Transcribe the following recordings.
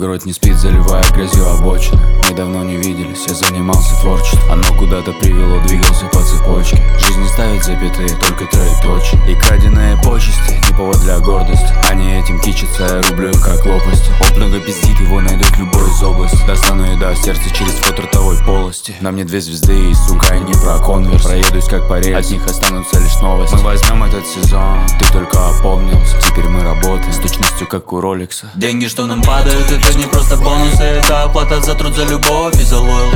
грудь не спит, заливая грязью обочины. Мы давно не виделись, я занимался творчеством. Оно куда-то привело, двигался по цепочке. Жизнь не ставит запятые, только троеточие. И краденые почести не повод для гордости. Они этим кичатся, я рублю их как лопасти. Он много пиздит, его найдут в любой из области. Достану и до сердца через вход ротовой полости. На мне 2 звезды и, сука, я не про конверс. Проедусь как по рельсам, от них останутся лишь новости. Мы возьмем этот сезон, ты только опомнился. Теперь мы работаем с точностью, как у Ролекса. Деньги, что нам падают, это не просто бонусы. Это оплата за труд, за любовь и за лоялти.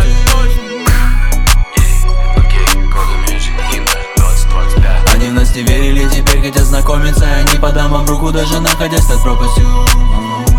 Они в нас не верили, теперь хотят знакомиться. Они по домам руку, даже находясь над пропастью.